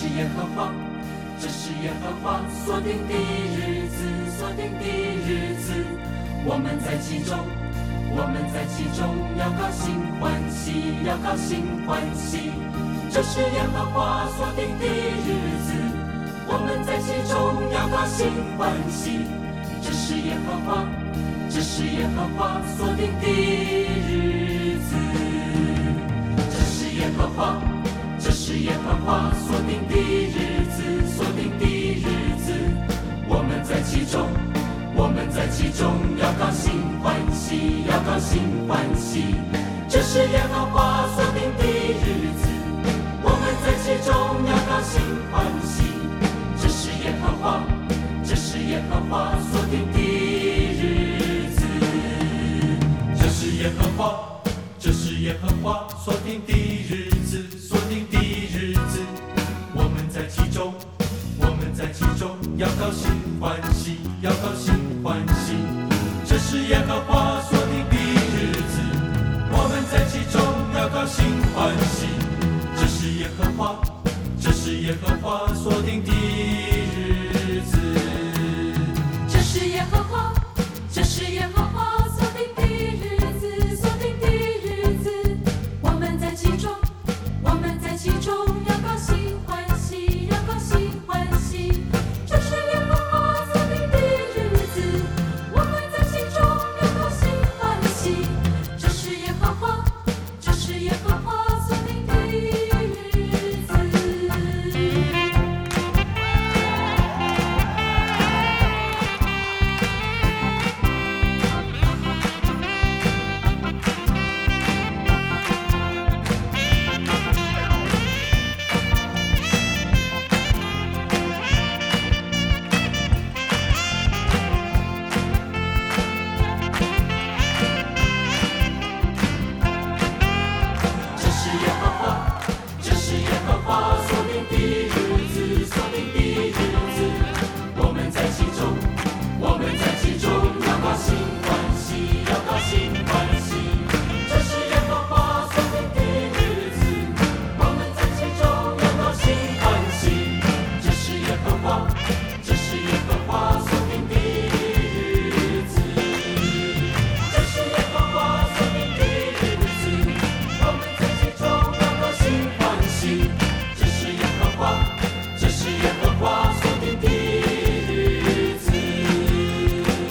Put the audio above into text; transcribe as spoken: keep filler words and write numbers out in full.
耶和华，这是耶和华所定的日子，所定的日子，我们在其中，我们在其中要高兴欢喜，要高兴欢喜。这是耶和华所定的日子，我们在其中要高兴欢喜。这是耶和华，这是耶和华所定的日子，这是耶和华，这是耶和华所定的日子，所定的日子，我们在其中，我们在其中要高兴欢喜，要高兴欢喜。这是耶和华所定的日子，我们在其中要高兴欢喜。这是耶和华，这是耶和华所定的日子，这是耶和华，这是耶和华所定的日子，所定的日子，我们在其中，我们在其中要高兴欢喜，要高兴欢喜。这是耶和华所定的日子，我们在其中要高兴欢喜。这是耶和华，这是耶和华所定